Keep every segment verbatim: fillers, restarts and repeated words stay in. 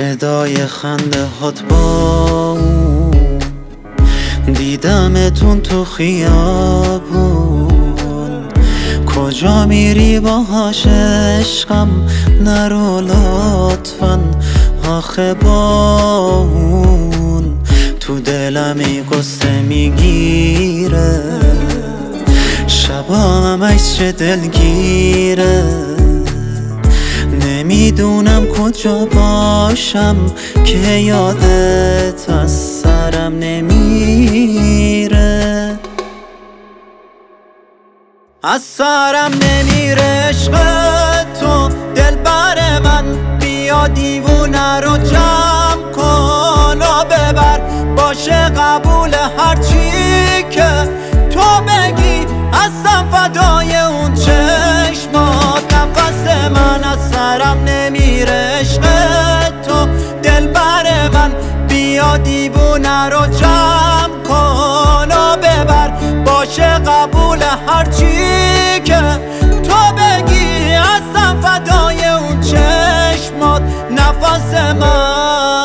صدای خنده هات با دیدمتون تو خیابون. کجا میری باهاش عشقم؟ نرو لطفا آخه با اون تو دلمی قصه میگیره. شبا همش چه دلگیره، نمیدونم کجا باشم که یادت از سرم نمیره. از سرم نمیره عشق تو دلبر من. بیا دیوونه رو جمع کن و ببر، باشه قبول هرچی که تو بگی. هستم فدای اون چشمات، نفس من از سرم نمیره عشق تو دلبر من. بیا دیوونه رو جمع کن و ببر، باشه قبول هرچی که تو بگی. هستم فدای اون چشمات، نفس من.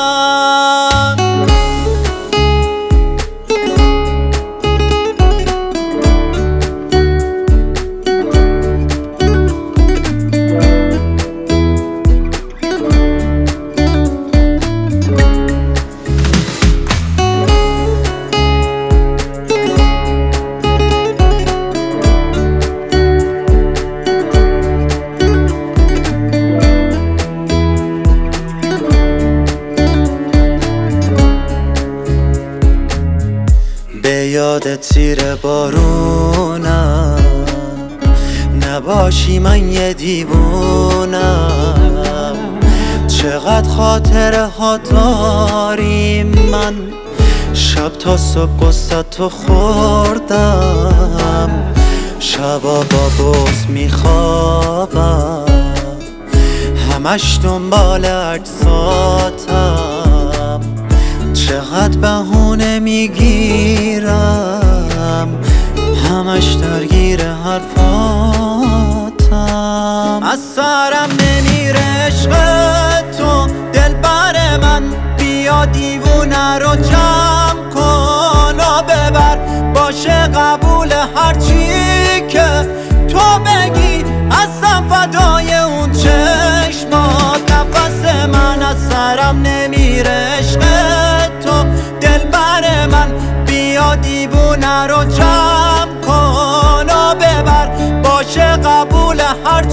به یاد تیر بارونم نباشی، من یه دیوونم. چقدر خاطره ها داریم، من شب تا صبح قصه تو خوردم. شبا با بغض میخوابم، همش دنبال عکساتم. چقدر بهونه میگیرم، همش درگیر حرفاتم. از سرم نمیره عشق تو دلبر من. بیا دیوونه رو جمع کن و ببر، باشه قبول هرچی که تو بگی. هستم فدای اون چشمات، نفس من از سرم نمیره عشق تو دلبر من. بیا دیوونه رو جمع کن و ببر، باشه قبول هر